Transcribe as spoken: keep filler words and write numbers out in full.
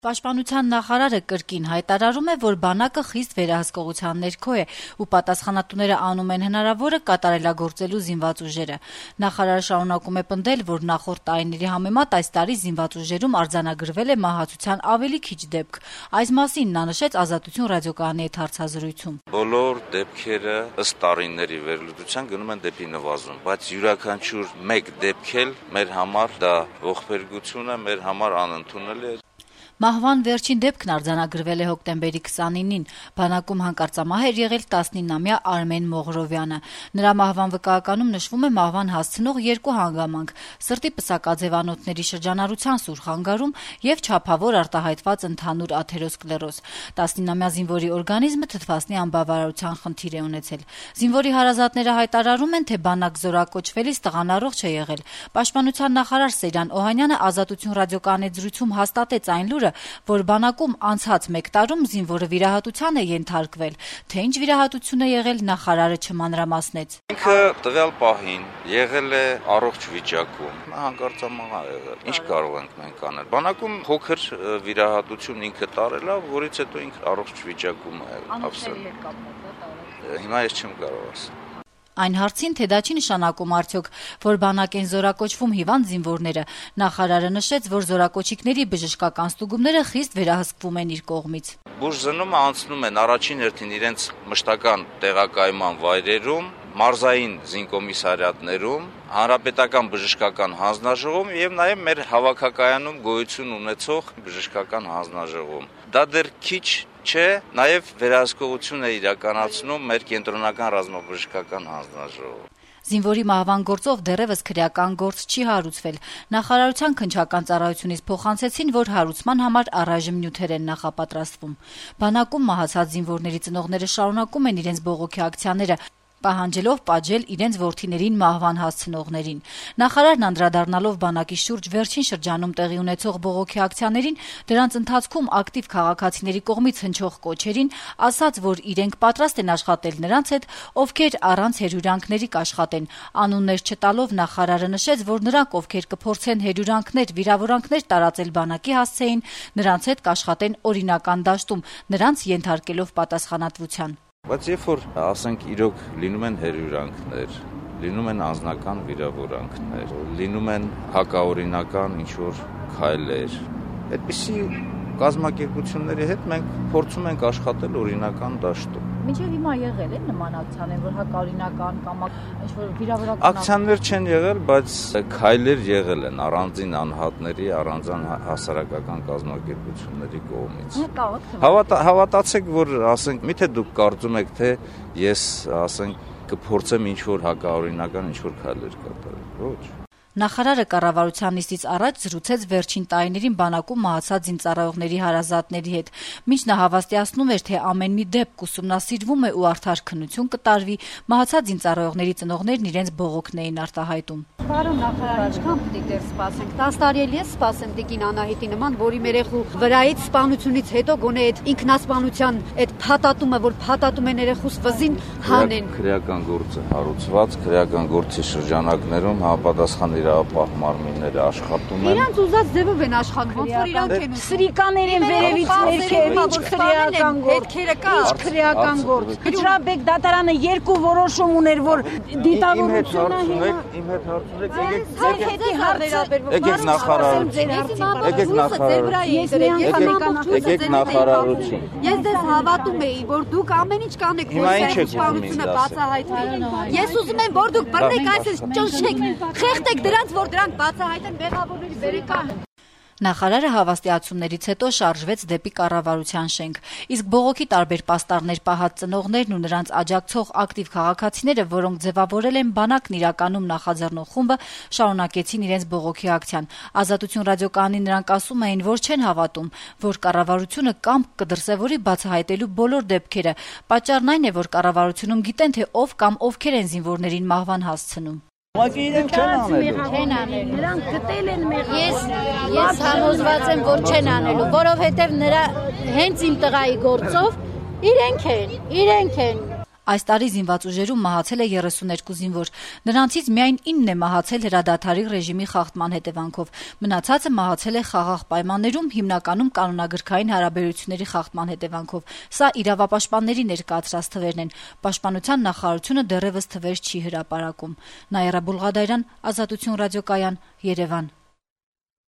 Պաշտպանության նախարարը կրկին հայտարարում է, որ բանակը խիստ վերահսկողության ներքո է ու պատասխանատուները անում են հնարավորը կատարելագործելու զինված ուժերը։ Նախարարը շարունակում է պնդել, որ նախորդ տարիների համեմատ այս տարի զինված ուժերում արձանագրվել է մահացության ավելի քիչ դեպք։ Այս մասին նա նշեց Ազատություն ռադիոկայանի հետ հարցազրույցում։ Բոլոր դեպքերը ըստ տարիների վերլուծության գնում են դեպի նվազում, բայց յուրաքանչյուր մեկ դեպք էլ մեր համար դա ողբերգություն է, մեր համար անընդունելի է։ Մահվան վերջին դեպքն արձանագրվել է հոկտեմբերի քսանինին։ Բանակում հանկարծամահ էր եղել տասնինամյա Արմեն Մողրովյանը։ Նրա մահվան վկայականում նշվում է մահվան հասցնող երկու հանգամանք՝ սրտի պսակաձևանոթների շրջանառության սուր խանգարում եւ չափավոր արտահայտված ընդհանուր աթերոսկլերոզ։ տասնինամյա զինվորի օրգանիզմը թթվասնի անբավարարության խնդիր է ունեցել։ Զինվորի հարազատները հայտարարում են, թե բանակ զորակոչվելիս տղան առողջ է եղել։ Պաշտպանության նախարար Սերյան Օհանյանը Ազատություն ռադիոկայանի զրույցում հաստատեց այն լուրը, որ բանակում անցած մեկ տարում զինվորը վիրահատության է ենթարկվել, թե ինչ վիրահատություն է եղել, նախարարը չմանրամասնեց։ Ինքը տվյալ պահին եղել է առողջ վիճակում, հանկարծամահ է եղել։ Ինչ կարող ենք մենք անել։ Բանակում փոքր վիրահատություն ինքը տարել է, որից հետո ինքը առողջ վիճակում է եղել։ Հիմա ես չեմ կարող ասել։ Այն հարցին, թե դա չի նշանակում արդյոք, որ բանակ են զորակոչվում հիվանդ զինվորները, նախարարը նշեց, որ զորակոչիկների բժշկական ստուգումները խիստ վերահսկվում են իր կողմից։ Բուժզնումը անցնում են առաջին հերթին իրենց մշտական տեղակայման վայրերում, մարզային զինկոմիսարիատներում, հանրապետական բժշկական հանձնաժողովում եւ նաեւ մեր հավաքակայանում գոյություն ունեցող բժշկական հանձնաժողովում։ Դա դեռ քիչ չէ, նաեւ վերահսկողություն է իրականացնում մեր կենտրոնական ռազմաբժշկական հանձնաժողովը։ Զինվորի մահվան գործով դեռևս քրեական գործ չի հարուցվել։ Նախարարության քննչական ծառայությունից փոխանցեցին, որ հարուցման համար առայժմ նյութեր են նախապատրաստվում։ Բանակում մահացած զինվորների ծնողները շարունակում են իրենց բողոքի ակցիաները, պահանջելով պատժել իրենց որդիներին մահվան հասցնողներին։ Նախարարն անդրադառնալով բանակի շուրջ վերջին շրջանում տեղի ունեցող բողոքի ակցիաներին, դրանց ընթացքում ակտիվ քաղաքացիների կողմից հնչող կոչերին, ասաց, որ իրենք պատրաստ են աշխատել նրանց հետ, ովքեր առանց հերյուրանքների կաշխատեն։ Անուններ չտալով նախարարը նշեց, որ նրանք, ովքեր կփորձեն հերյուրանքներ, վիրավորանքներ տարածել բանակի հասցեին, նրանց հետ կաշխատեն օրինական դաշտում, նրանց ենթարկելով պատասխանատվության։ Բայց երբ որ ասենք իրոք լինում են հերյուրանքներ, լինում են անձնական վիրավորանքներ, լինում են հակաօրինական ինչ-որ քայլեր, այդպիսի կազմակերպությունների հետ մենք փորձում ենք աշխատել օրինական դաշտում։ Մինչև հիմա եղել են նման ակցիաներ, որ հակաօրինական կամ ինչ-որ վիրավորական ակցիաներ չեն եղել, բայց քայլեր եղել են առանձին անհատների, առանձին հասարակական կազմակերպությունների կողմից։ Հավատա, հավատացեք, որ ասենք, միթե դուք կարծում եք, թե ես ասենք կփորձեմ ինչ-որ հակաօրինական ինչ-որ քայլեր կատարել։ Ոչ։ Նախարարը կառավարության նիստից առաջ զրուցեց վերջին տարիներին բանակում մահացած զինծառայողների հարազատների հետ։ Մինչ նա հավաստիացնում էր, թե ամեն մի դեպք ուսումնասիրվում է ու արդար քննություն կտարվի, մահացած զինծառայողների ծնողներն իրենց բողոքն էին արտահայտում։ Պարոն նախարար, ինչքան պետք է դեռ սպասենք։ տասը տարի էլ ես սպասեմ Տիկին Անահիտի նման, որի մեր երեխու վրայից սպանությունից հետո գոնե այդ ինքնասպանության այդ փաթաթումը, որ փաթաթում են երեխուս վզին, հանեն։ Քրեական գործը հարուցված, քրեական գործի շրջանակներում համապատասխան իրավապահ մարմինները աշխատում են։ Իրանց ուզած ձևով են աշխատում, ոնց որ իրանք են սրիկաներ են վերևից ներքև, ինչ քրեական գործ, ինչ քրեական գործ։ Վճռաբեկ դատարանը երկու որոշում ուներ, որ դիտավորությունը իմ հետ հարցնեք, եկեք նախարարություն, եկեք նախարարություն, եկեք նախարարություն։ Ես դες հավատում էի, որ դուք ամեն ինչ կանեք, որ սպանությունը բացահայտվի։ Ես ուզում եմ, որ դուք բռնեք այսպես ճնշեք, խեղդեք դրանց, որ դրանք բացահայտեն մեղավորների բերեկան։ Նախարարը հավաստիացումներից հետո շարժվեց դեպի կառավարության շենք, իսկ բողոքի տարբեր պաստառներ պահած ծնողներն ու նրանց աջակցող ակտիվ քաղաքացիները, որոնք ձևավորել են բանակն իրականում նախաձեռնող խումբը, շարունակեցին իրենց բողոքի ակցիան։ Ազատություն ռադիոկայանի նրանք ասում էին, որ չեն հավատում, որ կառավարությունը կամք կդրսևորի բացահայտելու բոլոր դեպքերը։ Պատճառն այն է, որ կառավարությունում գիտեն, թե ով կամ ովքեր են զինվորներին մահվան հասցնում։ Ուղղակի իրենք չեն անելու։ չեն անելու։ Նրանք գտել են մեր Ես ես համոզված եմ, որ չեն անելու, որովհետև նրա հենց իմ տղայի գործով իրենք են, իրենք են Այս տարի զինված ուժերում մահացել է երեսուներկու զինվոր։ Նրանցից միայն ինն է մահացել հրադադարի ռեժիմի խախտման հետևանքով։ Մնացածը մահացել է խաղաղ պայմաններում, հիմնականում կանոնագրքային հարաբերությունների խախտման հետևանքով։ Սա իրավապաշտպանների ներկայացրած թվերն են։ Պաշտպանության նախարարությունը դեռևս թվեր չի հրապարակում։ Նաիրա Բուլղադարյան, Ազատություն ռադիոկայան, Երևան։